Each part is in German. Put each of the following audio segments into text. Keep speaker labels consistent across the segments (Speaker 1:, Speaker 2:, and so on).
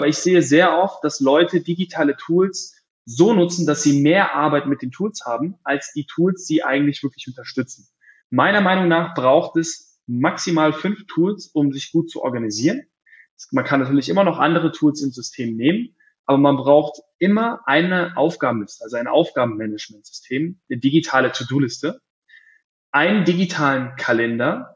Speaker 1: Aber ich sehe sehr oft, dass Leute digitale Tools so nutzen, dass sie mehr Arbeit mit den Tools haben, als die Tools sie eigentlich wirklich unterstützen. Meiner Meinung nach braucht es maximal 5 Tools, um sich gut zu organisieren. Man kann natürlich immer noch andere Tools im System nehmen, aber man braucht immer eine Aufgabenliste, also ein Aufgabenmanagementsystem, eine digitale To-Do-Liste, einen digitalen Kalender,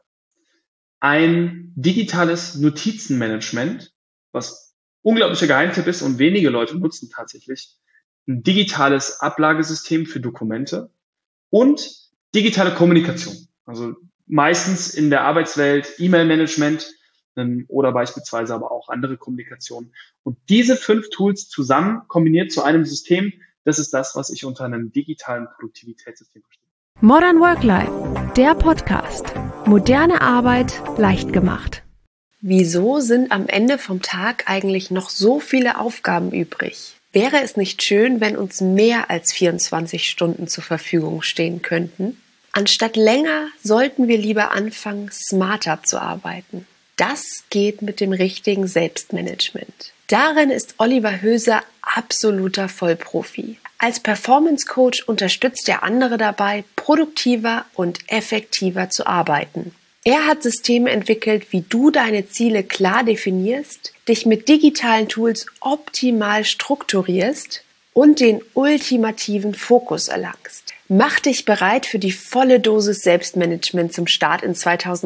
Speaker 1: ein digitales Notizenmanagement, was unglaublicher Geheimtipp ist und wenige Leute nutzen tatsächlich, ein digitales Ablagesystem für Dokumente und digitale Kommunikation. Also meistens in der Arbeitswelt E-Mail-Management oder beispielsweise aber auch andere Kommunikation. Und diese 5 Tools zusammen kombiniert zu einem System, das ist das, was ich unter einem digitalen Produktivitätssystem verstehe.
Speaker 2: Modern Work Life, der Podcast. Moderne Arbeit leicht gemacht.
Speaker 3: Wieso sind am Ende vom Tag eigentlich noch so viele Aufgaben übrig? Wäre es nicht schön, wenn uns mehr als 24 Stunden zur Verfügung stehen könnten? Anstatt länger sollten wir lieber anfangen, smarter zu arbeiten. Das geht mit dem richtigen Selbstmanagement. Darin ist Oliver Höser absoluter Vollprofi. Als Performance Coach unterstützt er andere dabei, produktiver und effektiver zu arbeiten. Er hat Systeme entwickelt, wie du deine Ziele klar definierst, dich mit digitalen Tools optimal strukturierst und den ultimativen Fokus erlangst. Mach dich bereit für die volle Dosis Selbstmanagement zum Start in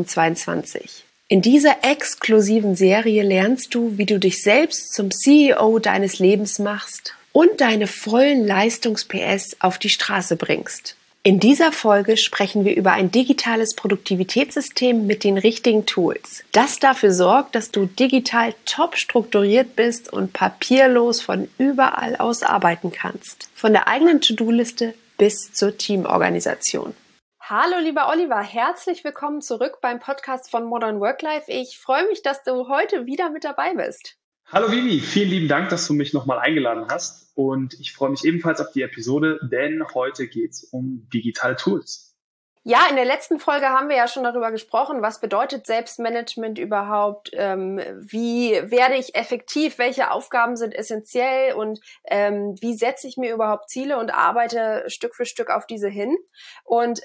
Speaker 3: 2022. In dieser exklusiven Serie lernst du, wie du dich selbst zum CEO deines Lebens machst und deine vollen Leistungs-PS auf die Straße bringst. In dieser Folge sprechen wir über ein digitales Produktivitätssystem mit den richtigen Tools, das dafür sorgt, dass du digital top strukturiert bist und papierlos von überall aus arbeiten kannst. Von der eigenen To-Do-Liste bis zur Teamorganisation. Hallo lieber Oliver, herzlich willkommen zurück beim Podcast von Modern Work Life. Ich freue mich, dass du heute wieder mit dabei bist.
Speaker 1: Hallo Vivi, vielen lieben Dank, dass du mich nochmal eingeladen hast und ich freue mich ebenfalls auf die Episode, denn heute geht es um digitale Tools.
Speaker 3: Ja, in der letzten Folge haben wir ja schon darüber gesprochen, was bedeutet Selbstmanagement überhaupt, wie werde ich effektiv, welche Aufgaben sind essentiell und wie setze ich mir überhaupt Ziele und arbeite Stück für Stück auf diese hin. Und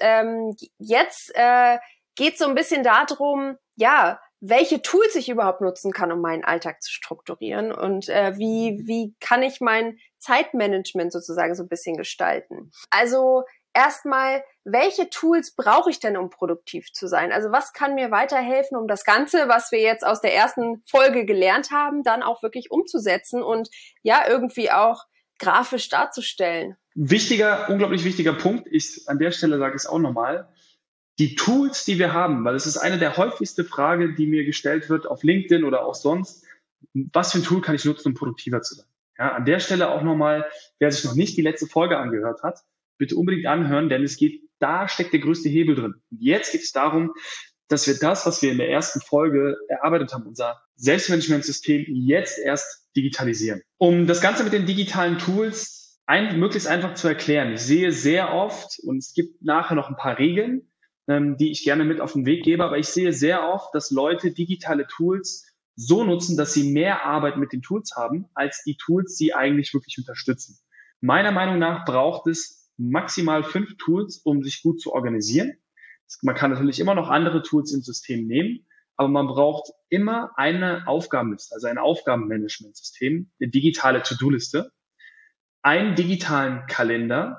Speaker 3: jetzt geht es so ein bisschen darum, ja, welche Tools ich überhaupt nutzen kann, um meinen Alltag zu strukturieren und wie kann ich mein Zeitmanagement sozusagen so ein bisschen gestalten. Also erstmal, welche Tools brauche ich denn, um produktiv zu sein? Also was kann mir weiterhelfen, um das Ganze, was wir jetzt aus der ersten Folge gelernt haben, dann auch wirklich umzusetzen und ja, irgendwie auch grafisch darzustellen?
Speaker 1: Unglaublich wichtiger Punkt ist, an der Stelle sage ich es auch nochmal, die Tools, die wir haben, weil es ist eine der häufigsten Fragen, die mir gestellt wird auf LinkedIn oder auch sonst, was für ein Tool kann ich nutzen, um produktiver zu sein? Ja, an der Stelle auch nochmal, wer sich noch nicht die letzte Folge angehört hat, bitte unbedingt anhören, denn da steckt der größte Hebel drin. Und jetzt geht es darum, dass wir das, was wir in der ersten Folge erarbeitet haben, unser Selbstmanagementsystem jetzt erst digitalisieren. Um das Ganze mit den digitalen Tools möglichst einfach zu erklären. Ich sehe sehr oft, und es gibt nachher noch ein paar Regeln, die ich gerne mit auf den Weg gebe, aber ich sehe sehr oft, dass Leute digitale Tools so nutzen, dass sie mehr Arbeit mit den Tools haben, als die Tools sie eigentlich wirklich unterstützen. Meiner Meinung nach braucht es maximal 5 Tools, um sich gut zu organisieren. Man kann natürlich immer noch andere Tools im System nehmen, aber man braucht immer eine Aufgabenliste, also ein Aufgabenmanagementsystem, eine digitale To-Do-Liste, einen digitalen Kalender,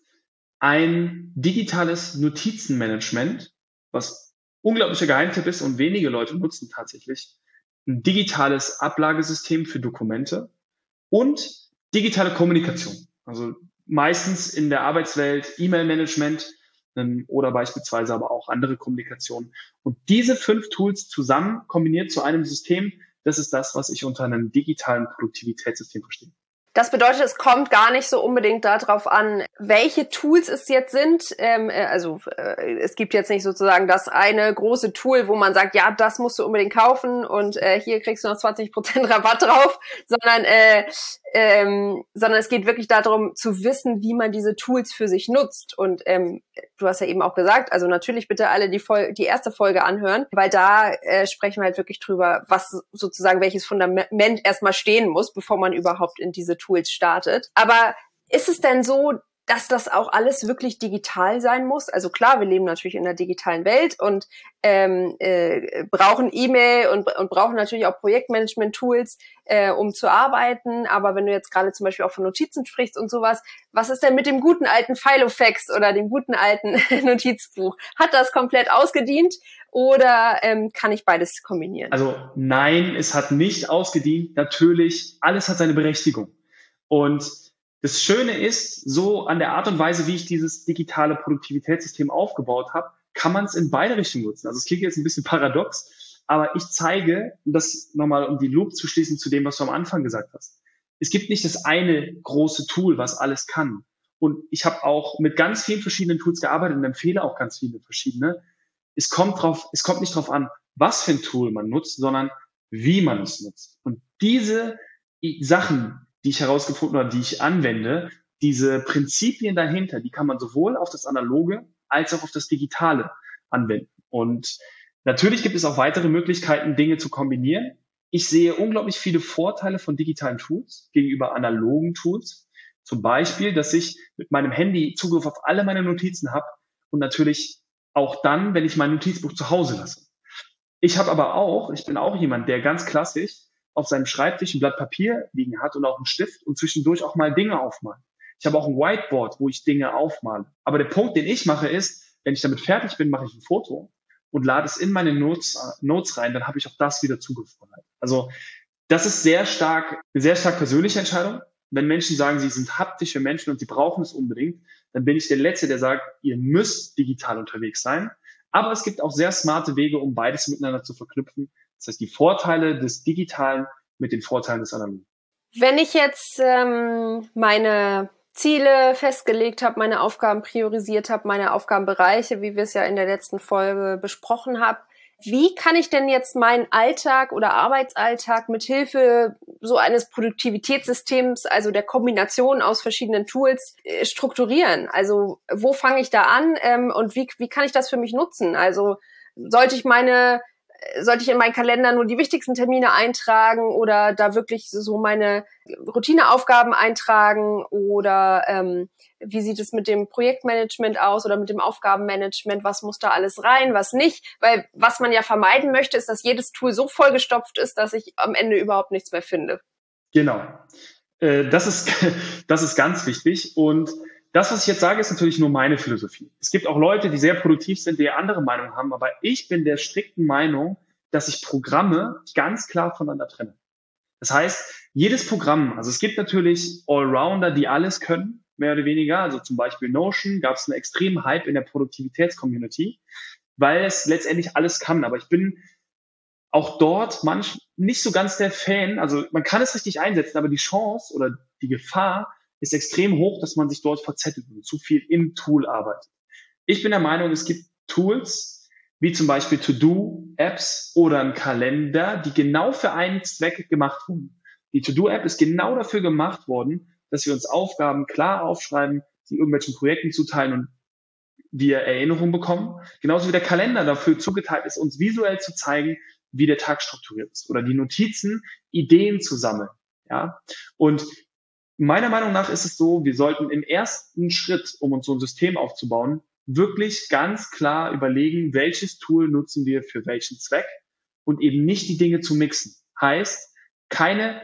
Speaker 1: ein digitales Notizenmanagement, was unglaublicher Geheimtipp ist und wenige Leute nutzen tatsächlich, ein digitales Ablagesystem für Dokumente und digitale Kommunikation. Also meistens in der Arbeitswelt E-Mail-Management oder beispielsweise aber auch andere Kommunikation. Und diese 5 Tools zusammen kombiniert zu einem System, das ist das, was ich unter einem digitalen Produktivitätssystem verstehe.
Speaker 3: Das bedeutet, es kommt gar nicht so unbedingt darauf an, welche Tools es jetzt sind. Es gibt jetzt nicht sozusagen das eine große Tool, wo man sagt, ja, das musst du unbedingt kaufen und hier kriegst du noch 20% Rabatt drauf, sondern sondern es geht wirklich darum, zu wissen, wie man diese Tools für sich nutzt. Und du hast ja eben auch gesagt, also natürlich bitte alle die erste Folge anhören, weil da sprechen wir halt wirklich drüber, was sozusagen welches Fundament erstmal stehen muss, bevor man überhaupt in diese Tools startet. Aber ist es denn so, dass das auch alles wirklich digital sein muss? Also klar, wir leben natürlich in einer digitalen Welt und brauchen E-Mail und brauchen natürlich auch Projektmanagement-Tools, um zu arbeiten. Aber wenn du jetzt gerade zum Beispiel auch von Notizen sprichst und sowas, was ist denn mit dem guten alten Filofax oder dem guten alten Notizbuch? Hat das komplett ausgedient oder kann ich beides kombinieren?
Speaker 1: Also nein, es hat nicht ausgedient. Natürlich, alles hat seine Berechtigung. Und das Schöne ist, so an der Art und Weise, wie ich dieses digitale Produktivitätssystem aufgebaut habe, kann man es in beide Richtungen nutzen. Also es klingt jetzt ein bisschen paradox, aber ich zeige, das nochmal, um die Loop zu schließen zu dem, was du am Anfang gesagt hast. Es gibt nicht das eine große Tool, was alles kann. Und ich habe auch mit ganz vielen verschiedenen Tools gearbeitet und empfehle auch ganz viele verschiedene. Es kommt nicht drauf an, was für ein Tool man nutzt, sondern wie man es nutzt. Und diese Sachen, die ich herausgefunden habe, die ich anwende, diese Prinzipien dahinter, die kann man sowohl auf das Analoge als auch auf das Digitale anwenden. Und natürlich gibt es auch weitere Möglichkeiten, Dinge zu kombinieren. Ich sehe unglaublich viele Vorteile von digitalen Tools gegenüber analogen Tools. Zum Beispiel, dass ich mit meinem Handy Zugriff auf alle meine Notizen habe und natürlich auch dann, wenn ich mein Notizbuch zu Hause lasse. Ich bin auch jemand, der ganz klassisch auf seinem Schreibtisch ein Blatt Papier liegen hat und auch einen Stift und zwischendurch auch mal Dinge aufmalen. Ich habe auch ein Whiteboard, wo ich Dinge aufmale. Aber der Punkt, den ich mache, ist, wenn ich damit fertig bin, mache ich ein Foto und lade es in meine Notes rein, dann habe ich auch das wieder zugriffsbereit. Also das ist eine sehr stark persönliche Entscheidung. Wenn Menschen sagen, sie sind haptische Menschen und sie brauchen es unbedingt, dann bin ich der Letzte, der sagt, ihr müsst digital unterwegs sein. Aber es gibt auch sehr smarte Wege, um beides miteinander zu verknüpfen. Das heißt, die Vorteile des Digitalen mit den Vorteilen des Analogen.
Speaker 3: Wenn ich jetzt meine Ziele festgelegt habe, meine Aufgaben priorisiert habe, meine Aufgabenbereiche, wie wir es ja in der letzten Folge besprochen haben, wie kann ich denn jetzt meinen Alltag oder Arbeitsalltag mit Hilfe so eines Produktivitätssystems, also der Kombination aus verschiedenen Tools, strukturieren? Also wo fange ich da an und wie kann ich das für mich nutzen? Also sollte ich in meinen Kalender nur die wichtigsten Termine eintragen oder da wirklich so meine Routineaufgaben eintragen oder wie sieht es mit dem Projektmanagement aus oder mit dem Aufgabenmanagement? Was muss da alles rein, was nicht? Weil was man ja vermeiden möchte, ist, dass jedes Tool so vollgestopft ist, dass ich am Ende überhaupt nichts mehr finde.
Speaker 1: Genau. Das ist ganz wichtig. Und das, was ich jetzt sage, ist natürlich nur meine Philosophie. Es gibt auch Leute, die sehr produktiv sind, die andere Meinung haben, aber ich bin der strikten Meinung, dass ich Programme ganz klar voneinander trenne. Das heißt, jedes Programm, also es gibt natürlich Allrounder, die alles können, mehr oder weniger, also zum Beispiel Notion, gab es einen extremen Hype in der Produktivitätscommunity, weil es letztendlich alles kann, aber ich bin auch dort nicht so ganz der Fan, also man kann es richtig einsetzen, aber die Chance oder die Gefahr ist extrem hoch, dass man sich dort verzettelt und zu viel im Tool arbeitet. Ich bin der Meinung, es gibt Tools, wie zum Beispiel To-Do-Apps oder ein Kalender, die genau für einen Zweck gemacht wurden. Die To-Do-App ist genau dafür gemacht worden, dass wir uns Aufgaben klar aufschreiben, sie irgendwelchen Projekten zuteilen und wir Erinnerungen bekommen. Genauso wie der Kalender dafür zugeteilt ist, uns visuell zu zeigen, wie der Tag strukturiert ist. Oder die Notizen, Ideen zu sammeln. Ja? Und meiner Meinung nach ist es so, wir sollten im ersten Schritt, um uns so ein System aufzubauen, wirklich ganz klar überlegen, welches Tool nutzen wir für welchen Zweck und eben nicht die Dinge zu mixen. Heißt, keine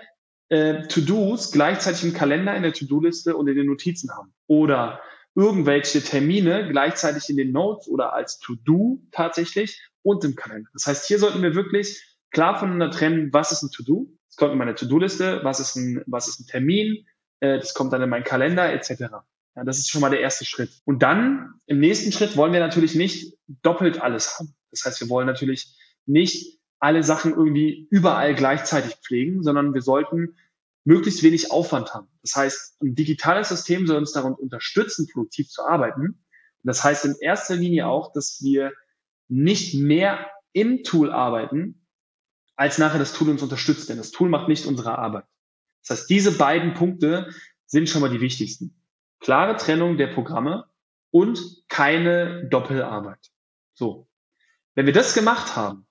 Speaker 1: To-Dos gleichzeitig im Kalender, in der To-Do-Liste und in den Notizen haben. Oder irgendwelche Termine gleichzeitig in den Notes oder als To-Do tatsächlich und im Kalender. Das heißt, hier sollten wir wirklich klar voneinander trennen, was ist ein To-Do, das kommt in meine To-Do-Liste, was ist ein Termin, das kommt dann in meinen Kalender etc. Ja, das ist schon mal der erste Schritt. Und dann im nächsten Schritt wollen wir natürlich nicht doppelt alles haben. Das heißt, wir wollen natürlich nicht alle Sachen irgendwie überall gleichzeitig pflegen, sondern wir sollten möglichst wenig Aufwand haben. Das heißt, ein digitales System soll uns daran unterstützen, produktiv zu arbeiten. Und das heißt in erster Linie auch, dass wir nicht mehr im Tool arbeiten, als nachher das Tool uns unterstützt. Denn das Tool macht nicht unsere Arbeit. Das heißt, diese beiden Punkte sind schon mal die wichtigsten. Klare Trennung der Programme und keine Doppelarbeit. So. Wenn wir das gemacht haben,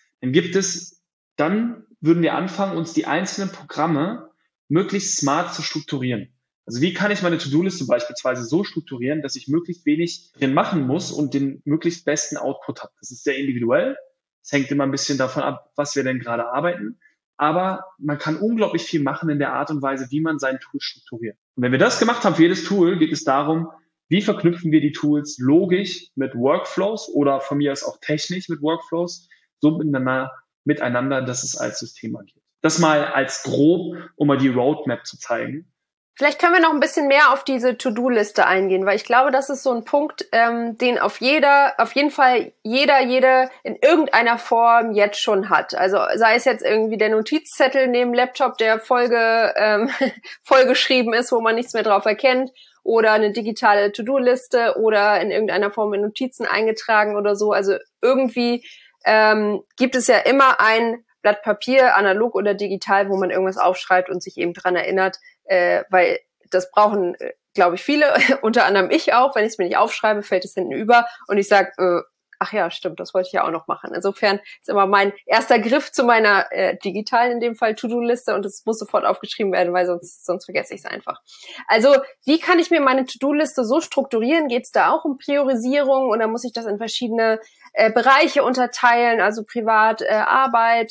Speaker 1: dann würden wir anfangen, uns die einzelnen Programme möglichst smart zu strukturieren. Also wie kann ich meine To-Do-Liste beispielsweise so strukturieren, dass ich möglichst wenig drin machen muss und den möglichst besten Output habe. Das ist sehr individuell. Es hängt immer ein bisschen davon ab, was wir denn gerade arbeiten. Aber man kann unglaublich viel machen in der Art und Weise, wie man sein Tool strukturiert. Und wenn wir das gemacht haben für jedes Tool, geht es darum, wie verknüpfen wir die Tools logisch mit Workflows oder von mir aus auch technisch mit Workflows, so miteinander, dass es als System agiert. Das mal als grob, um mal die Roadmap zu zeigen.
Speaker 3: Vielleicht können wir noch ein bisschen mehr auf diese To-Do-Liste eingehen, weil ich glaube, das ist so ein Punkt, den auf jeden Fall jede in irgendeiner Form jetzt schon hat. Also sei es jetzt irgendwie der Notizzettel neben Laptop, der vollgeschrieben ist, wo man nichts mehr drauf erkennt, oder eine digitale To-Do-Liste oder in irgendeiner Form in Notizen eingetragen oder so. Also irgendwie gibt es ja immer ein Blatt Papier, analog oder digital, wo man irgendwas aufschreibt und sich eben dran erinnert, weil das brauchen, glaube ich, viele, unter anderem ich auch. Wenn ich es mir nicht aufschreibe, fällt es hinten über und ich sage, ach ja, stimmt, das wollte ich ja auch noch machen. Insofern ist immer mein erster Griff zu meiner digitalen, in dem Fall To-Do-Liste, und es muss sofort aufgeschrieben werden, weil sonst vergesse ich es einfach. Also wie kann ich mir meine To-Do-Liste so strukturieren? Geht es da auch um Priorisierung oder muss ich das in verschiedene Bereiche unterteilen, also Privat, Arbeit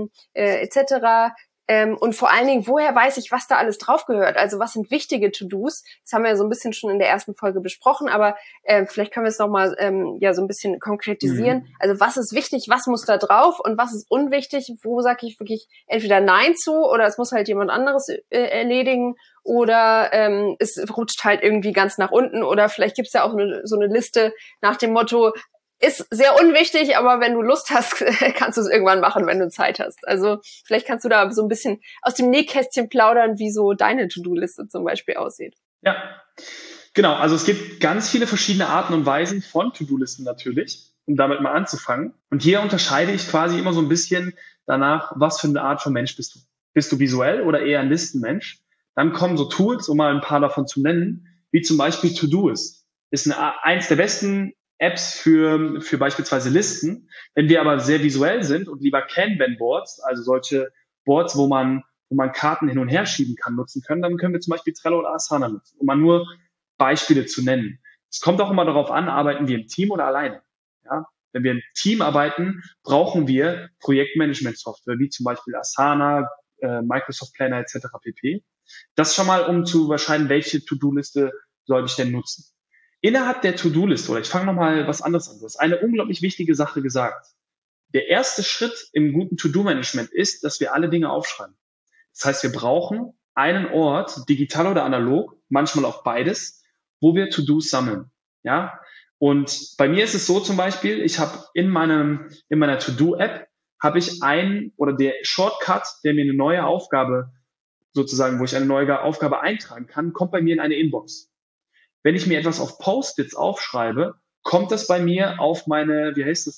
Speaker 3: etc.? Und vor allen Dingen, woher weiß ich, was da alles drauf gehört? Also was sind wichtige To-Dos? Das haben wir ja so ein bisschen schon in der ersten Folge besprochen, aber vielleicht können wir es nochmal so ein bisschen konkretisieren. Also was ist wichtig, was muss da drauf und was ist unwichtig? Wo sage ich wirklich entweder Nein zu oder es muss halt jemand anderes erledigen oder es rutscht halt irgendwie ganz nach unten oder vielleicht gibt es ja auch so eine Liste nach dem Motto, ist sehr unwichtig, aber wenn du Lust hast, kannst du es irgendwann machen, wenn du Zeit hast. Also vielleicht kannst du da so ein bisschen aus dem Nähkästchen plaudern, wie so deine To-Do-Liste zum Beispiel aussieht.
Speaker 1: Ja, genau. Also es gibt ganz viele verschiedene Arten und Weisen von To-Do-Listen natürlich, um damit mal anzufangen. Und hier unterscheide ich quasi immer so ein bisschen danach, was für eine Art von Mensch bist du. Bist du visuell oder eher ein Listenmensch? Dann kommen so Tools, um mal ein paar davon zu nennen, wie zum Beispiel Todoist. Ist eins der besten Apps für beispielsweise Listen. Wenn wir aber sehr visuell sind und lieber Kanban-Boards, also solche Boards, wo man Karten hin und her schieben kann, nutzen können, dann können wir zum Beispiel Trello oder Asana nutzen, um mal nur Beispiele zu nennen. Es kommt auch immer darauf an, arbeiten wir im Team oder alleine. Ja? Wenn wir im Team arbeiten, brauchen wir Projektmanagement-Software, wie zum Beispiel Asana, Microsoft Planner etc. pp. Das schon mal, um zu überscheiden, welche To-Do-Liste soll ich denn nutzen. Innerhalb der To-Do-Liste, oder ich fange nochmal was anderes an, du hast eine unglaublich wichtige Sache gesagt. Der erste Schritt im guten To-Do-Management ist, dass wir alle Dinge aufschreiben. Das heißt, wir brauchen einen Ort, digital oder analog, manchmal auch beides, wo wir To-Dos sammeln. Ja? Und bei mir ist es so zum Beispiel, ich habe in meiner To-Do-App habe ich der Shortcut, der mir eine neue Aufgabe sozusagen, wo ich eine neue Aufgabe eintragen kann, kommt bei mir in eine Inbox. Wenn ich mir etwas auf Post-its aufschreibe, kommt das bei mir auf meine,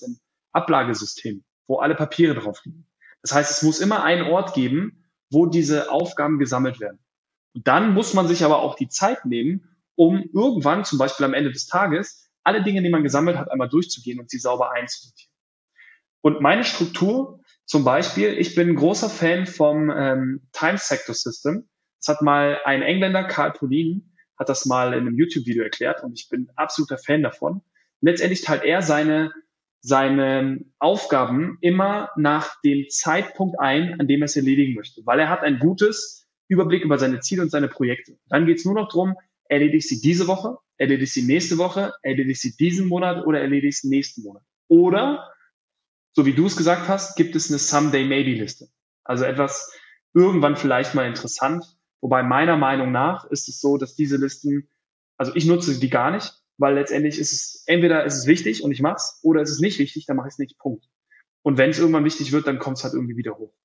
Speaker 1: Ablagesystem, wo alle Papiere drauf liegen. Das heißt, es muss immer einen Ort geben, wo diese Aufgaben gesammelt werden. Und dann muss man sich aber auch die Zeit nehmen, um irgendwann, zum Beispiel am Ende des Tages, alle Dinge, die man gesammelt hat, einmal durchzugehen und sie sauber einzusortieren. Und meine Struktur, zum Beispiel, ich bin ein großer Fan vom Time Sector System. Das hat mal ein Engländer, Karl Polin, hat das mal in einem YouTube-Video erklärt und ich bin absoluter Fan davon. Letztendlich teilt er seine Aufgaben immer nach dem Zeitpunkt ein, an dem er es erledigen möchte, weil er hat ein gutes Überblick über seine Ziele und seine Projekte. Dann geht es nur noch darum, erledige ich sie diese Woche, erledige ich sie nächste Woche, erledige ich sie diesen Monat oder erledige ich sie nächsten Monat. Oder, so wie du es gesagt hast, gibt es eine Someday-Maybe-Liste. Also etwas irgendwann vielleicht mal interessant. Wobei meiner Meinung nach ist es so, dass diese Listen, also ich nutze die gar nicht, weil letztendlich entweder ist es wichtig und ich mache es, oder ist es nicht wichtig, dann mache ich es nicht, Punkt. Und wenn es irgendwann wichtig wird, dann kommt es halt irgendwie wieder hoch.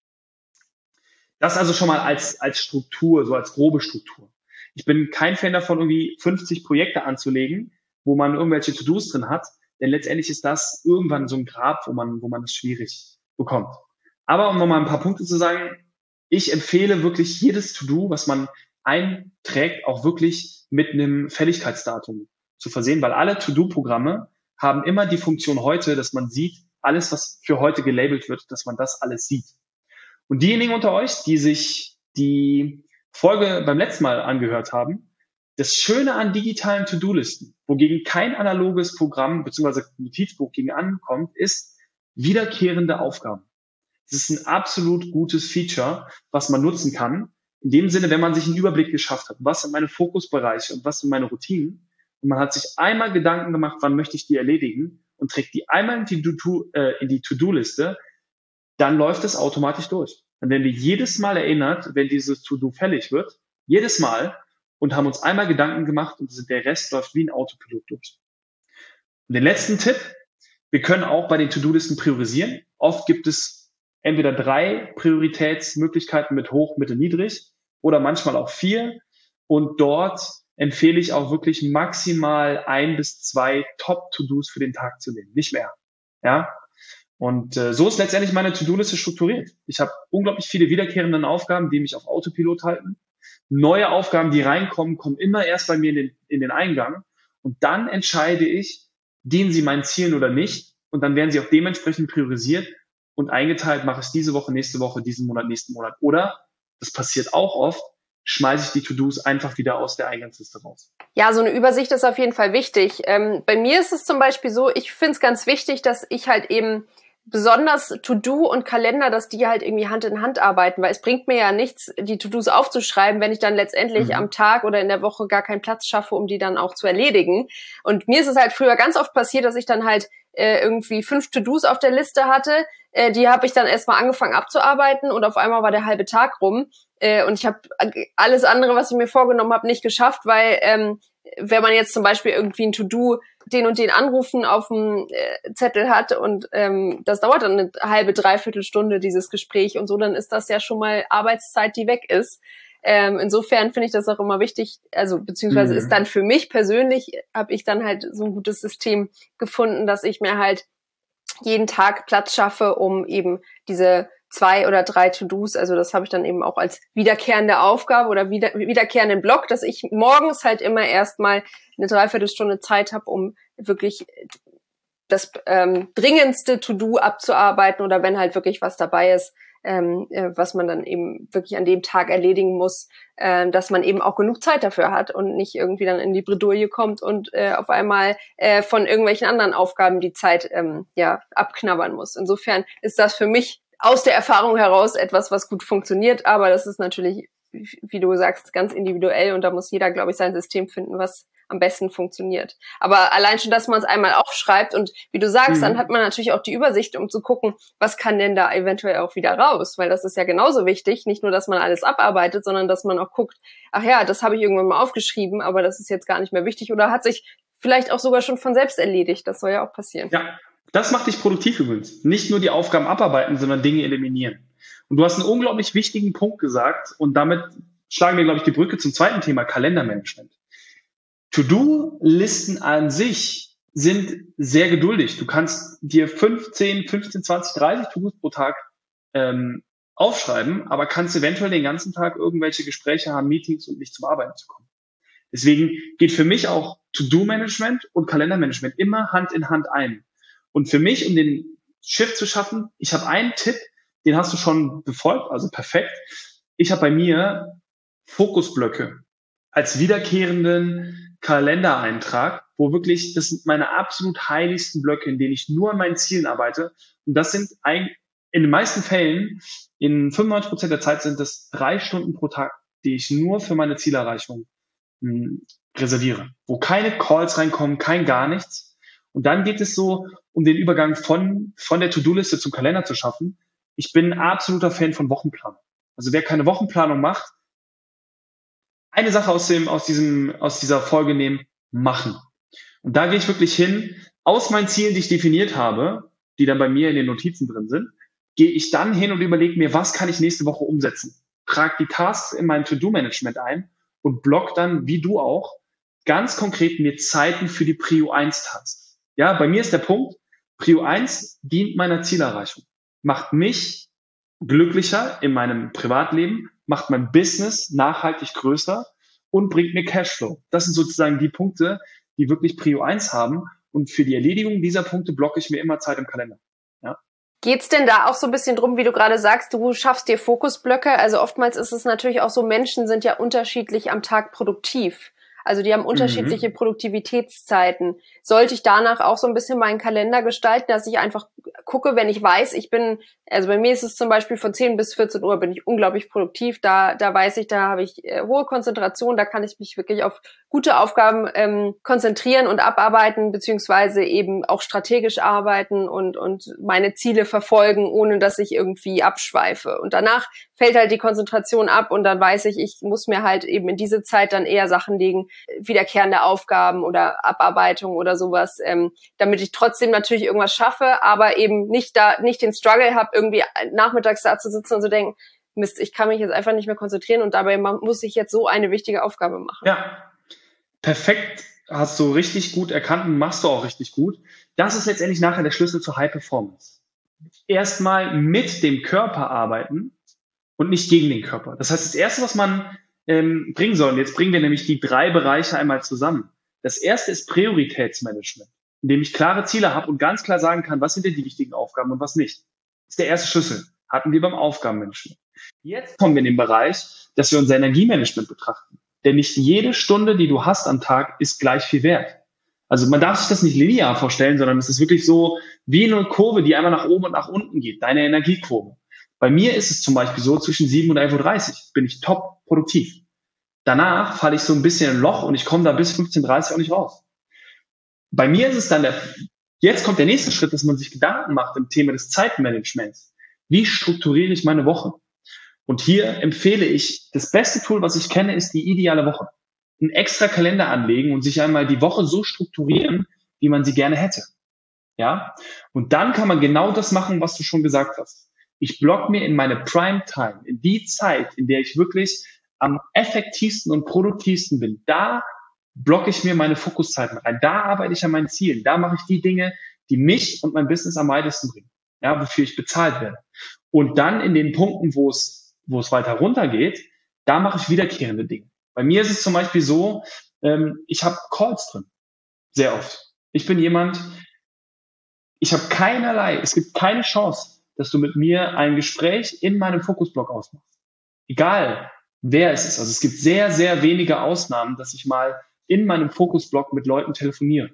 Speaker 1: Das also schon mal als Struktur, so als grobe Struktur. Ich bin kein Fan davon, irgendwie 50 Projekte anzulegen, wo man irgendwelche To-Dos drin hat, denn letztendlich ist das irgendwann so ein Grab, wo man es schwierig bekommt. Aber um nochmal ein paar Punkte zu sagen, ich empfehle wirklich jedes To-Do, was man einträgt, auch wirklich mit einem Fälligkeitsdatum zu versehen, weil alle To-Do-Programme haben immer die Funktion heute, dass man sieht, alles, was für heute gelabelt wird, dass man das alles sieht. Und diejenigen unter euch, die sich die Folge beim letzten Mal angehört haben, das Schöne an digitalen To-Do-Listen, wogegen kein analoges Programm bzw. Notizbuch gegen ankommt, ist wiederkehrende Aufgaben. Das ist ein absolut gutes Feature, was man nutzen kann. In dem Sinne, wenn man sich einen Überblick geschafft hat, was sind meine Fokusbereiche und was sind meine Routinen, und man hat sich einmal Gedanken gemacht, wann möchte ich die erledigen, und trägt die einmal in die To-Do-Liste, dann läuft es automatisch durch. Dann werden wir jedes Mal erinnert, wenn dieses To-Do fällig wird, jedes Mal, und haben uns einmal Gedanken gemacht, und der Rest läuft wie ein Autopilot durch. Und den letzten Tipp: Wir können auch bei den To-Do-Listen priorisieren. Oft gibt es entweder 3 Prioritätsmöglichkeiten mit hoch, mittel, niedrig oder manchmal auch 4. Und dort empfehle ich auch wirklich maximal 1 bis 2 Top-To-Dos für den Tag zu nehmen, nicht mehr. Ja. Und so ist letztendlich meine To-Do-Liste strukturiert. Ich habe unglaublich viele wiederkehrende Aufgaben, die mich auf Autopilot halten. Neue Aufgaben, die reinkommen, kommen immer erst bei mir in den Eingang. Und dann entscheide ich, dienen sie meinen Zielen oder nicht. Und dann werden sie auch dementsprechend priorisiert und eingeteilt, mache ich diese Woche, nächste Woche, diesen Monat, nächsten Monat. Oder, das passiert auch oft, schmeiße ich die To-Dos einfach wieder aus der Eingangsliste raus.
Speaker 3: Ja, so eine Übersicht ist auf jeden Fall wichtig. Bei mir ist es zum Beispiel so, ich finde es ganz wichtig, dass ich halt eben besonders To-Do und Kalender, dass die halt irgendwie Hand in Hand arbeiten, weil es bringt mir ja nichts, die To-Dos aufzuschreiben, wenn ich dann letztendlich am Tag oder in der Woche gar keinen Platz schaffe, um die dann auch zu erledigen. Und mir ist es halt früher ganz oft passiert, dass ich dann halt irgendwie 5 To-Dos auf der Liste hatte. Die habe ich dann erstmal angefangen abzuarbeiten und auf einmal war der halbe Tag rum. Und ich habe alles andere, was ich mir vorgenommen habe, nicht geschafft, weil wenn man jetzt zum Beispiel irgendwie ein To-Do, den und den Anrufen auf dem Zettel hat und das dauert dann eine halbe, dreiviertel Stunde, dieses Gespräch und so, dann ist das ja schon mal Arbeitszeit, die weg ist. Insofern finde ich das auch immer wichtig, also beziehungsweise ist dann für mich persönlich, habe ich dann halt so ein gutes System gefunden, dass ich mir halt jeden Tag Platz schaffe, um eben diese 2 oder 3 To-Dos, also das habe ich dann eben auch als wiederkehrende Aufgabe oder wiederkehrenden Block, dass ich morgens halt immer erstmal eine Dreiviertelstunde Zeit habe, um wirklich das dringendste To-Do abzuarbeiten oder wenn halt wirklich was dabei ist, was man dann eben wirklich an dem Tag erledigen muss, dass man eben auch genug Zeit dafür hat und nicht irgendwie dann in die Bredouille kommt und auf einmal von irgendwelchen anderen Aufgaben die Zeit abknabbern muss. Insofern ist das für mich aus der Erfahrung heraus etwas, was gut funktioniert, aber das ist natürlich, wie du sagst, ganz individuell und da muss jeder, glaube ich, sein System finden, was am besten funktioniert. Aber allein schon, dass man es einmal aufschreibt und wie du sagst, dann hat man natürlich auch die Übersicht, um zu gucken, was kann denn da eventuell auch wieder raus, weil das ist ja genauso wichtig, nicht nur, dass man alles abarbeitet, sondern dass man auch guckt, ach ja, das habe ich irgendwann mal aufgeschrieben, aber das ist jetzt gar nicht mehr wichtig oder hat sich vielleicht auch sogar schon von selbst erledigt, das soll ja auch passieren.
Speaker 1: Ja, das macht dich produktiv übrigens. Nicht nur die Aufgaben abarbeiten, sondern Dinge eliminieren. Und du hast einen unglaublich wichtigen Punkt gesagt und damit schlagen wir, glaube ich, die Brücke zum zweiten Thema, Kalendermanagement. To-Do-Listen an sich sind sehr geduldig. Du kannst dir 15, 20, 30 To-Dos pro Tag aufschreiben, aber kannst eventuell den ganzen Tag irgendwelche Gespräche haben, Meetings und nicht zum Arbeiten zu kommen. Deswegen geht für mich auch To-Do-Management und Kalendermanagement immer Hand in Hand ein. Und für mich, um den Shift zu schaffen, ich habe einen Tipp, den hast du schon befolgt, also perfekt. Ich habe bei mir Fokusblöcke als wiederkehrenden Kalendereintrag, wo wirklich, das sind meine absolut heiligsten Blöcke, in denen ich nur an meinen Zielen arbeite. Und das sind in den meisten Fällen, in 95% der Zeit sind das 3 Stunden pro Tag, die ich nur für meine Zielerreichung reserviere, wo keine Calls reinkommen, kein gar nichts. Und dann geht es so, um den Übergang von der To-Do-Liste zum Kalender zu schaffen. Ich bin ein absoluter Fan von Wochenplanung. Also wer keine Wochenplanung macht, eine Sache aus dieser Folge nehmen, machen. Und da gehe ich wirklich hin, aus meinen Zielen, die ich definiert habe, die dann bei mir in den Notizen drin sind, gehe ich dann hin und überlege mir, was kann ich nächste Woche umsetzen? Trage die Tasks in mein To-Do-Management ein und block dann, wie du auch, ganz konkret mir Zeiten für die Prio 1 Tasks. Ja, bei mir ist der Punkt, Prio 1 dient meiner Zielerreichung, macht mich glücklicher in meinem Privatleben, macht mein Business nachhaltig größer und bringt mir Cashflow. Das sind sozusagen die Punkte, die wirklich Prio 1 haben. Und für die Erledigung dieser Punkte blocke ich mir immer Zeit im Kalender. Ja.
Speaker 3: Geht's denn da auch so ein bisschen drum, wie du gerade sagst, du schaffst dir Fokusblöcke? Also oftmals ist es natürlich auch so, Menschen sind ja unterschiedlich am Tag produktiv. Also die haben unterschiedliche Produktivitätszeiten. Sollte ich danach auch so ein bisschen meinen Kalender gestalten, dass ich einfach gucke, wenn ich weiß, also bei mir ist es zum Beispiel von 10 bis 14 Uhr bin ich unglaublich produktiv. Da weiß ich, da habe ich hohe Konzentration, da kann ich mich wirklich auf gute Aufgaben konzentrieren und abarbeiten, beziehungsweise eben auch strategisch arbeiten und meine Ziele verfolgen, ohne dass ich irgendwie abschweife. Und danach fällt halt die Konzentration ab und dann weiß ich, ich muss mir halt eben in diese Zeit dann eher Sachen legen, wiederkehrende Aufgaben oder Abarbeitung oder sowas, damit ich trotzdem natürlich irgendwas schaffe, aber eben nicht den Struggle habe, irgendwie nachmittags da zu sitzen und zu denken, Mist, ich kann mich jetzt einfach nicht mehr konzentrieren und dabei muss ich jetzt so eine wichtige Aufgabe machen.
Speaker 1: Ja, perfekt, hast du richtig gut erkannt und machst du auch richtig gut. Das ist letztendlich nachher der Schlüssel zur High Performance. Erstmal mit dem Körper arbeiten und nicht gegen den Körper. Das heißt, das Erste, was man bringen soll, und jetzt bringen wir nämlich die 3 Bereiche einmal zusammen. Das Erste ist Prioritätsmanagement, indem ich klare Ziele habe und ganz klar sagen kann, was sind denn die wichtigen Aufgaben und was nicht. Das ist der erste Schlüssel. Hatten wir beim Aufgabenmanagement. Jetzt kommen wir in den Bereich, dass wir unser Energiemanagement betrachten. Denn nicht jede Stunde, die du hast am Tag, ist gleich viel wert. Also man darf sich das nicht linear vorstellen, sondern es ist wirklich so wie eine Kurve, die einmal nach oben und nach unten geht, deine Energiekurve. Bei mir ist es zum Beispiel so, zwischen 7 und 11:30 Uhr bin ich top produktiv. Danach falle ich so ein bisschen in ein Loch und ich komme da bis 15:30 Uhr auch nicht raus. Bei mir ist es dann jetzt kommt der nächste Schritt, dass man sich Gedanken macht im Thema des Zeitmanagements. Wie strukturiere ich meine Woche? Und hier empfehle ich, das beste Tool, was ich kenne, ist die ideale Woche. Einen extra Kalender anlegen und sich einmal die Woche so strukturieren, wie man sie gerne hätte. Ja? Und dann kann man genau das machen, was du schon gesagt hast. Ich block mir in meine Primetime, in die Zeit, in der ich wirklich am effektivsten und produktivsten bin. Da blocke ich mir meine Fokuszeiten rein. Da arbeite ich an meinen Zielen. Da mache ich die Dinge, die mich und mein Business am weitesten bringen. Ja, wofür ich bezahlt werde. Und dann in den Punkten, wo es weiter runtergeht, da mache ich wiederkehrende Dinge. Bei mir ist es zum Beispiel so, ich habe Calls drin. Sehr oft. Ich bin jemand, ich habe es gibt keine Chance, dass du mit mir ein Gespräch in meinem Fokusblock ausmachst. Egal, wer es ist. Also es gibt sehr, sehr wenige Ausnahmen, dass ich mal in meinem Fokusblock mit Leuten telefoniere.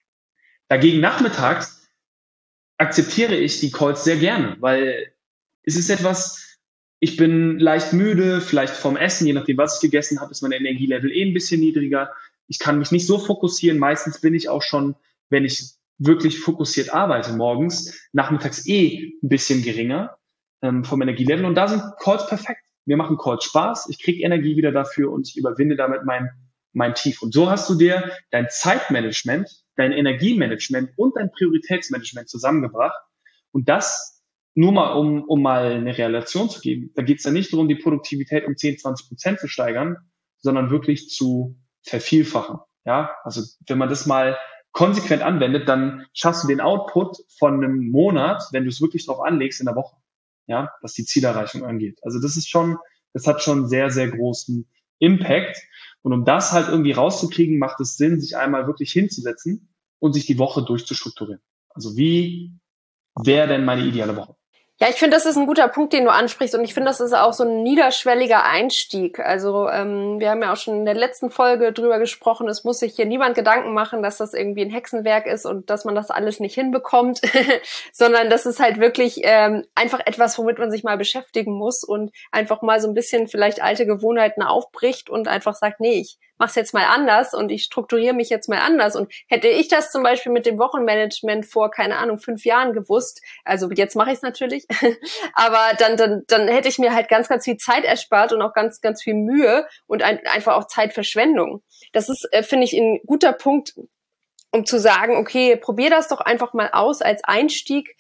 Speaker 1: Dagegen nachmittags akzeptiere ich die Calls sehr gerne, weil es ist etwas, ich bin leicht müde, vielleicht vom Essen, je nachdem, was ich gegessen habe, ist mein Energielevel ein bisschen niedriger. Ich kann mich nicht so fokussieren. Meistens bin ich auch schon, wenn ich wirklich fokussiert arbeite morgens, nachmittags ein bisschen geringer vom Energielevel. Und da sind Calls perfekt. Mir machen Calls Spaß, ich kriege Energie wieder dafür und ich überwinde damit mein Tief. Und so hast du dir dein Zeitmanagement, dein Energiemanagement und dein Prioritätsmanagement zusammengebracht. Und das nur mal, um mal eine Relation zu geben. Da geht es ja nicht darum, die Produktivität um 10-20% zu steigern, sondern wirklich zu vervielfachen. Ja, also wenn man das mal konsequent anwendet, dann schaffst du den Output von einem Monat, wenn du es wirklich drauf anlegst, in der Woche. Ja, was die Zielerreichung angeht. Also das hat schon sehr, sehr großen Impact. Und um das halt irgendwie rauszukriegen, macht es Sinn, sich einmal wirklich hinzusetzen und sich die Woche durchzustrukturieren. Also wie wäre denn meine ideale Woche?
Speaker 3: Ja, ich finde, das ist ein guter Punkt, den du ansprichst, und ich finde, das ist auch so ein niederschwelliger Einstieg. Also wir haben ja auch schon in der letzten Folge drüber gesprochen, es muss sich hier niemand Gedanken machen, dass das irgendwie ein Hexenwerk ist und dass man das alles nicht hinbekommt, sondern das ist halt wirklich einfach etwas, womit man sich mal beschäftigen muss und einfach mal so ein bisschen vielleicht alte Gewohnheiten aufbricht und einfach sagt, nee, ich mach's jetzt mal anders und ich strukturiere mich jetzt mal anders. Und hätte ich das zum Beispiel mit dem Wochenmanagement vor, keine Ahnung, 5 Jahren gewusst, also jetzt mache ich es natürlich, aber dann hätte ich mir halt ganz, ganz viel Zeit erspart und auch ganz, ganz viel Mühe und einfach auch Zeitverschwendung. Das ist, finde ich, ein guter Punkt, um zu sagen, okay, probier das doch einfach mal aus als Einstieg,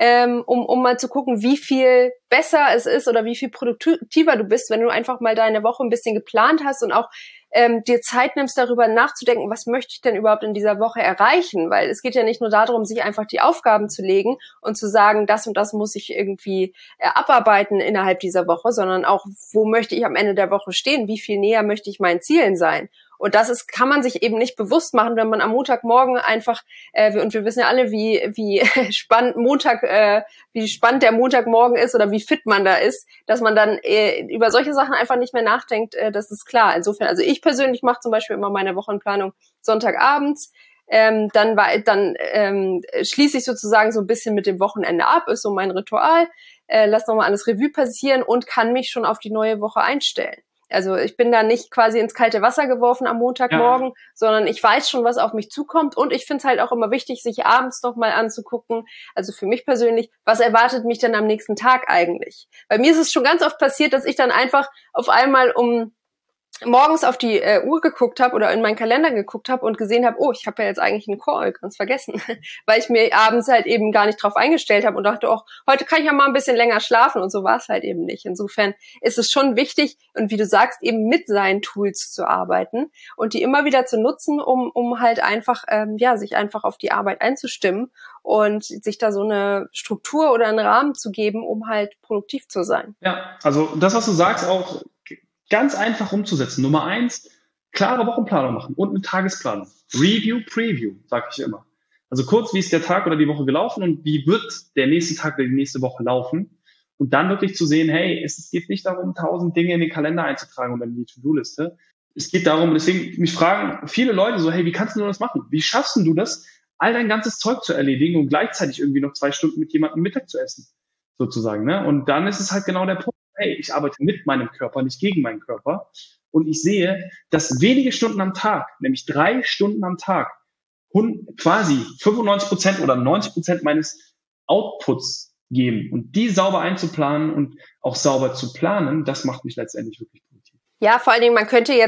Speaker 3: um mal zu gucken, wie viel besser es ist oder wie viel produktiver du bist, wenn du einfach mal deine Woche ein bisschen geplant hast und auch
Speaker 4: dir Zeit nimmst, darüber nachzudenken, was möchte ich denn überhaupt in dieser Woche erreichen? Weil es geht ja nicht nur darum, sich einfach die Aufgaben zu legen und zu sagen, das und das muss ich irgendwie abarbeiten innerhalb dieser Woche, sondern auch, wo möchte ich am Ende der Woche stehen? Wie viel näher möchte ich meinen Zielen sein? Und kann man sich eben nicht bewusst machen, wenn man am Montagmorgen einfach, und wir wissen ja alle, wie spannend wie spannend der Montagmorgen ist oder wie fit man da ist, dass man dann über solche Sachen einfach nicht mehr nachdenkt, das ist klar. Insofern, also ich persönlich mache zum Beispiel immer meine Wochenplanung Sonntagabends, dann schließe ich sozusagen so ein bisschen mit dem Wochenende ab, ist so mein Ritual, lass nochmal alles Revue passieren und kann mich schon auf die neue Woche einstellen. Also ich bin da nicht quasi ins kalte Wasser geworfen am Montagmorgen, sondern ich weiß schon, was auf mich zukommt. Und ich finde es halt auch immer wichtig, sich abends nochmal anzugucken, also für mich persönlich, was erwartet mich denn am nächsten Tag eigentlich? Bei mir ist es schon ganz oft passiert, dass ich dann einfach auf einmal morgens auf die Uhr geguckt habe oder in meinen Kalender geguckt habe und gesehen habe, oh, ich habe ja jetzt eigentlich einen Call, ganz vergessen, weil ich mir abends halt eben gar nicht drauf eingestellt habe und dachte, oh, heute kann ich ja mal ein bisschen länger schlafen und so war es halt eben nicht. Insofern ist es schon wichtig und wie du sagst, eben mit seinen Tools zu arbeiten und die immer wieder zu nutzen, um halt einfach, sich einfach auf die Arbeit einzustimmen und sich da so eine Struktur oder einen Rahmen zu geben, um halt produktiv zu sein.
Speaker 1: Ja, also das, was du sagst, auch ganz einfach umzusetzen. Nummer 1, klare Wochenplanung machen und eine Tagesplanung. Review, Preview, sage ich immer. Also kurz, wie ist der Tag oder die Woche gelaufen und wie wird der nächste Tag oder die nächste Woche laufen. Und dann wirklich zu sehen, hey, es geht nicht darum, 1000 Dinge in den Kalender einzutragen oder in die To-Do-Liste. Es geht darum, deswegen mich fragen viele Leute so, hey, wie kannst du das machen? Wie schaffst du das, all dein ganzes Zeug zu erledigen und gleichzeitig irgendwie noch 2 Stunden mit jemandem Mittag zu essen, sozusagen, ne? Und dann ist es halt genau der Punkt. Hey, ich arbeite mit meinem Körper, nicht gegen meinen Körper. Und ich sehe, dass wenige Stunden am Tag, nämlich 3 Stunden am Tag, quasi 95% oder 90% meines Outputs geben. Und die sauber einzuplanen und auch sauber zu planen, das macht mich letztendlich wirklich produktiv.
Speaker 4: Ja, vor allen Dingen,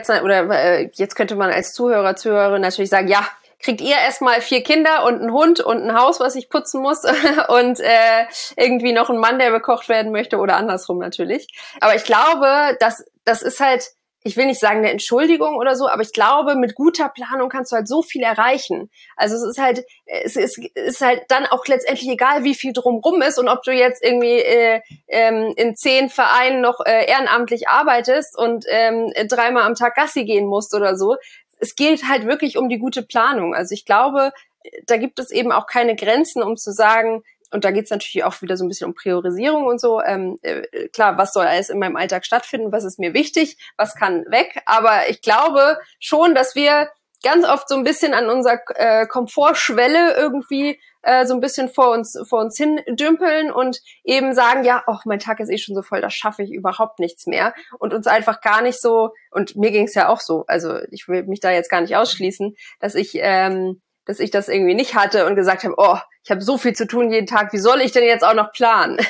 Speaker 4: jetzt könnte man als Zuhörerin natürlich sagen, ja, kriegt ihr erstmal 4 Kinder und einen Hund und ein Haus, was ich putzen muss und irgendwie noch einen Mann, der bekocht werden möchte oder andersrum natürlich. Aber ich glaube, das ist halt, ich will nicht sagen eine Entschuldigung oder so, aber ich glaube, mit guter Planung kannst du halt so viel erreichen. Also es ist halt dann auch letztendlich egal, wie viel drumrum ist und ob du jetzt irgendwie in 10 Vereinen noch ehrenamtlich arbeitest und 3-mal am Tag Gassi gehen musst oder so. Es geht halt wirklich um die gute Planung. Also ich glaube, da gibt es eben auch keine Grenzen, um zu sagen, und da geht es natürlich auch wieder so ein bisschen um Priorisierung und so. Klar, was soll alles in meinem Alltag stattfinden? Was ist mir wichtig? Was kann weg? Aber ich glaube schon, dass wir ganz oft so ein bisschen an unserer Komfortschwelle irgendwie so ein bisschen vor uns hin dümpeln und eben sagen, ja, ach, mein Tag ist eh schon so voll, da schaffe ich überhaupt nichts mehr und uns einfach gar nicht so, und mir ging es ja auch so, also ich will mich da jetzt gar nicht ausschließen, dass ich das irgendwie nicht hatte und gesagt habe, oh, ich habe so viel zu tun jeden Tag, wie soll ich denn jetzt auch noch planen?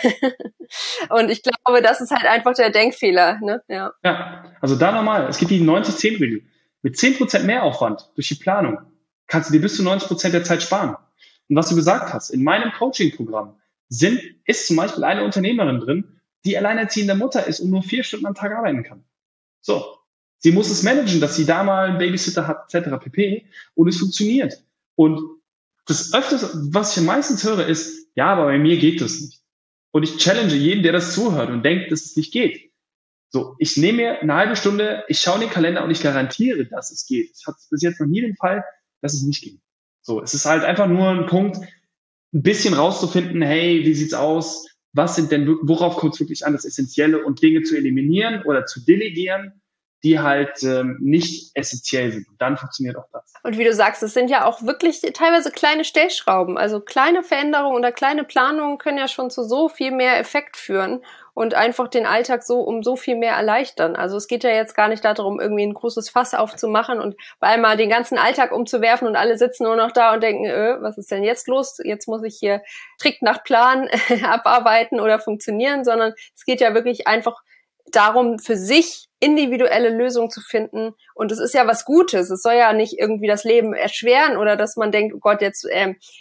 Speaker 4: Und ich glaube, das ist halt einfach der Denkfehler, ne? Ja,
Speaker 1: also da nochmal, es gibt die 90-10-Regel. Mit 10% Mehraufwand durch die Planung kannst du dir bis zu 90% der Zeit sparen. Und was du gesagt hast, in meinem Coaching-Programm ist zum Beispiel eine Unternehmerin drin, die alleinerziehende Mutter ist und nur 4 Stunden am Tag arbeiten kann. So. Sie muss es managen, dass sie da mal einen Babysitter hat, etc. pp. Und es funktioniert. Und das öfters, was ich meistens höre, ist, ja, aber bei mir geht das nicht. Und ich challenge jeden, der das zuhört und denkt, dass es nicht geht. So, ich nehme mir eine halbe Stunde, ich schaue in den Kalender und ich garantiere, dass es geht. Ich hatte bis jetzt noch nie den Fall, dass es nicht geht. So, es ist halt einfach nur ein Punkt, ein bisschen rauszufinden, hey, wie sieht's aus? Worauf kommt es wirklich an, das Essentielle und Dinge zu eliminieren oder zu delegieren, die halt nicht essentiell sind. Und dann funktioniert auch das.
Speaker 4: Und wie du sagst, es sind ja auch wirklich teilweise kleine Stellschrauben. Also kleine Veränderungen oder kleine Planungen können ja schon zu so viel mehr Effekt führen und einfach den Alltag um so viel mehr erleichtern. Also es geht ja jetzt gar nicht darum, irgendwie ein großes Fass aufzumachen und bei einmal den ganzen Alltag umzuwerfen und alle sitzen nur noch da und denken, was ist denn jetzt los? Jetzt muss ich hier strikt nach Plan abarbeiten oder funktionieren, sondern es geht ja wirklich einfach darum, für sich individuelle Lösungen zu finden. Und es ist ja was Gutes. Es soll ja nicht irgendwie das Leben erschweren oder dass man denkt, oh Gott, jetzt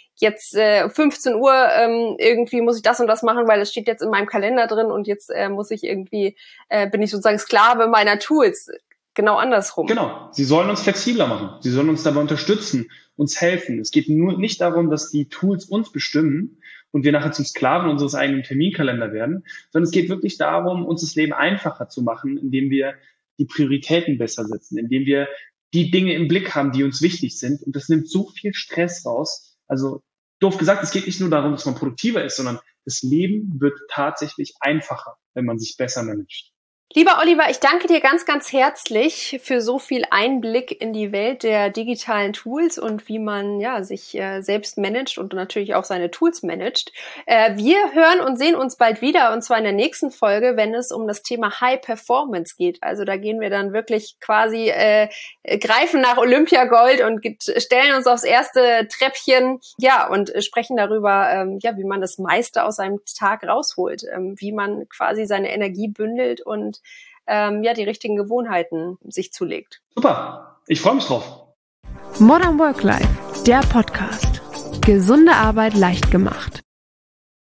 Speaker 4: 15 Uhr irgendwie muss ich das und das machen, weil es steht jetzt in meinem Kalender drin und jetzt muss ich irgendwie, bin ich sozusagen Sklave meiner Tools. genau andersrum.
Speaker 1: Genau. Sie sollen uns flexibler machen. Sie sollen uns dabei unterstützen, uns helfen. Es geht nur nicht darum, dass die Tools uns bestimmen und wir nachher zum Sklaven unseres eigenen Terminkalender werden, sondern es geht wirklich darum, uns das Leben einfacher zu machen, indem wir die Prioritäten besser setzen, indem wir die Dinge im Blick haben, die uns wichtig sind. Und das nimmt so viel Stress raus. Also doof gesagt, es geht nicht nur darum, dass man produktiver ist, sondern das Leben wird tatsächlich einfacher, wenn man sich besser managt.
Speaker 4: Lieber Oliver, ich danke dir ganz, ganz herzlich für so viel Einblick in die Welt der digitalen Tools und wie man sich selbst managt und natürlich auch seine Tools managt. Wir hören und sehen uns bald wieder, und zwar in der nächsten Folge, wenn es um das Thema High Performance geht. Also da gehen wir dann wirklich quasi greifen nach Olympiagold und stellen uns aufs erste Treppchen, und sprechen darüber, wie man das meiste aus einem Tag rausholt, wie man quasi seine Energie bündelt und die richtigen Gewohnheiten sich zulegt.
Speaker 1: Super, ich freue mich drauf.
Speaker 2: Modern Work Life, der Podcast. Gesunde Arbeit leicht gemacht.